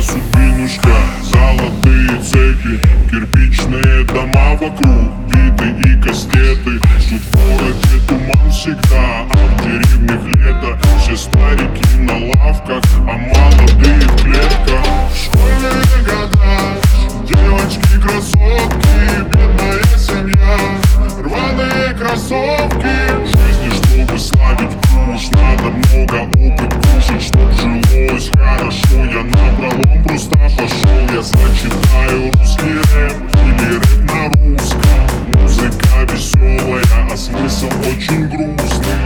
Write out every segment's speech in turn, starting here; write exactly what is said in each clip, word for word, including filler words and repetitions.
судьбинушка. Золотые цепи, кирпичные дома вокруг, виды и кастеты. Тут в городе туман всегда, а в деревнях лето. Все старики на лавках, а молодые в клетках. Школьные года, девочки красотки, бедная семья, рваные кроссовки. В жизни, чтобы славить куш, надо много опыт кушать, чтоб жилось хорошо. Я напролом просто пошел, я сочетаю русский рэп или рэп на русском. Музыка веселая, а смысл очень грустный.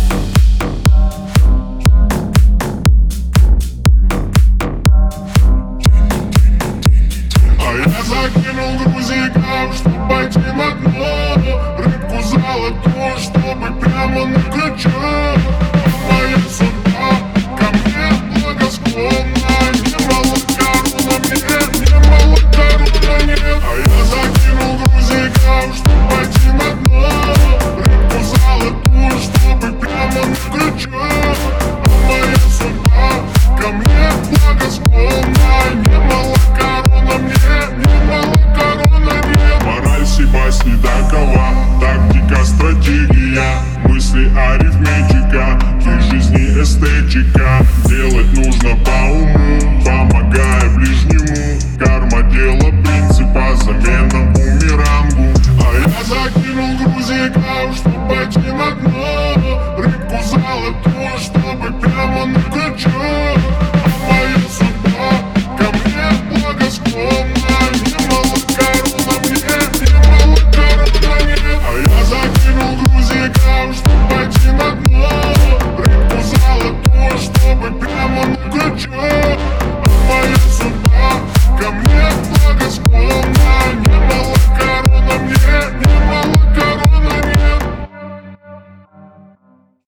А я закинул грузиков, чтоб пойти на дно, рыбку золотую, чтобы прямо на крючок. А моя судьба ко мне благосклонна, немало коруна мне, немало коруна нет. А я закинул грузиков, чтоб пойти на дно, рыбку золотую, чтобы прямо на крючок. А моя судьба ко мне благосклонна, немало коруна мне, немало коруна нет. Мораль сей басни такова, тактика, стратегия, мысли арифметика, в жизни эстетика. Делать нужно по уму, помогая